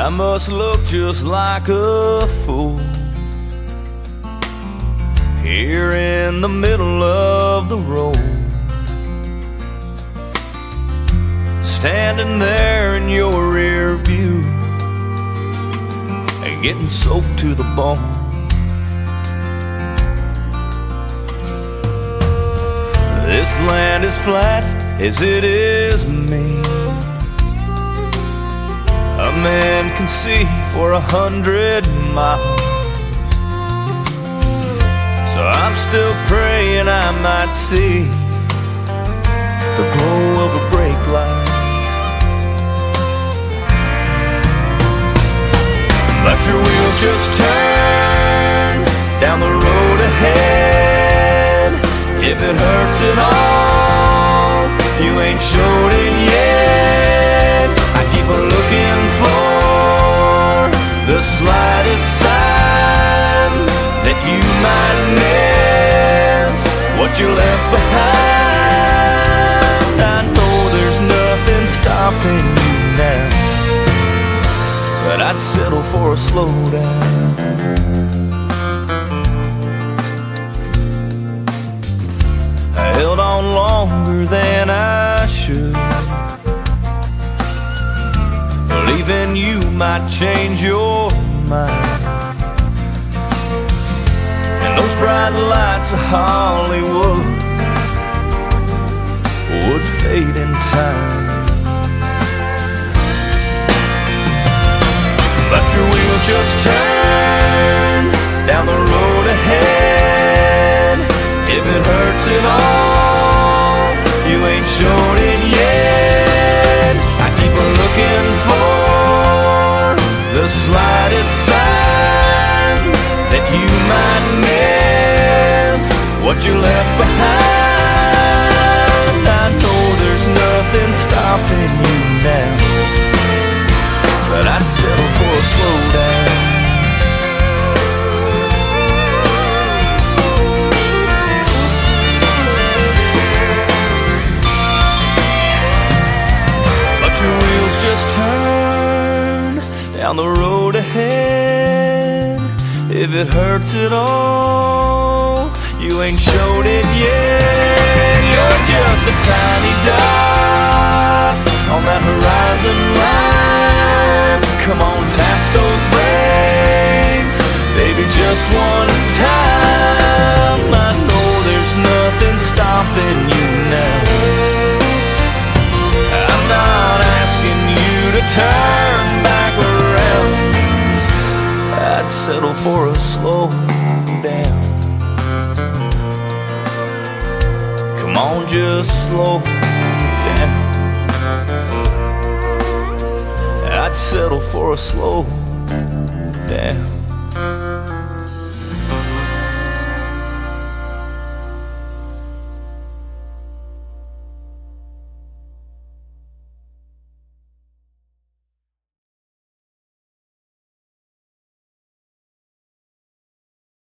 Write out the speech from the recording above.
I must look just like a fool here in the middle of the road, standing there in your rear view and getting soaked to the bone. This land is flat as it is mean. A man can see for 100 miles. So I'm still praying I might see the glow of a brake light. Let your wheels just turn down the road ahead. If it hurts at all, you ain't showed it yet. I keep looking for the slightest sign that you might miss what you left behind. I know there's nothing stopping you now, but I'd settle for a slowdown. I held on longer than I should, believing you might change your mind. And those bright lights of Hollywood would fade in time. Let your wheels just turn down the road ahead. If it hurts at all, you ain't shown it yet. I keep looking for the slightest sign that you might miss what you left behind. I know there's nothing stopping you now, but I'd settle for a slowdown. Let your wheels just turn down the road ahead. If it hurts at all, you ain't showed it yet. You're just a tiny dot on that horizon line. Come on, tap those brakes, baby, just one time. I know there's nothing stopping you now. I'm not asking you to turn back around. I'd settle for a slow down. Come on, just slow down. I'd settle for a slow down.